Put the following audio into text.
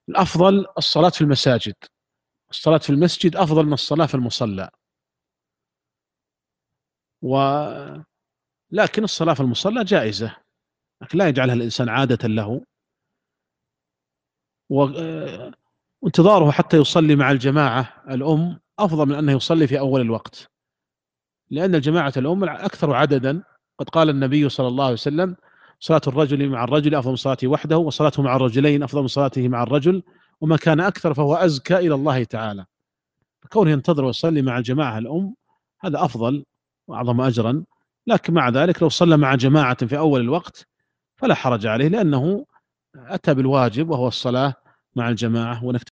الأفضل الصلاة في المساجد، الصلاة في المسجد أفضل من الصلاة في المصلى، ولكن الصلاة في المصلى جائزة، لكن لا يجعلها الإنسان عادة له، وانتظاره حتى يصلي مع الجماعة الأم أفضل من أنه يصلي في أول الوقت، لأن الجماعة الأم أكثر عددا. قد قال النبي صلى الله عليه وسلم: صلاة الرجل مع الرجل أفضل من صلاته وحده، وصلاته مع الرجلين أفضل من صلاته مع الرجل، وما كان أكثر فهو أزكى إلى الله تعالى. فكونه ينتظر ويصلي مع الجماعة الأم هذا أفضل وأعظم أجرا، لكن مع ذلك لو صلى مع جماعة في أول الوقت فلا حرج عليه، لأنه أتى بالواجب وهو الصلاة مع الجماعة. ونكتفي